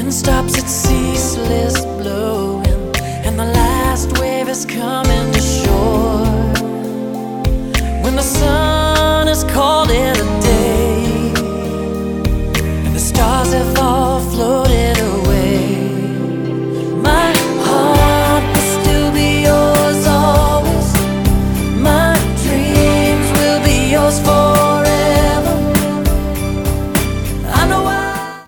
stops its ceaseless blowing, and the last wave is coming.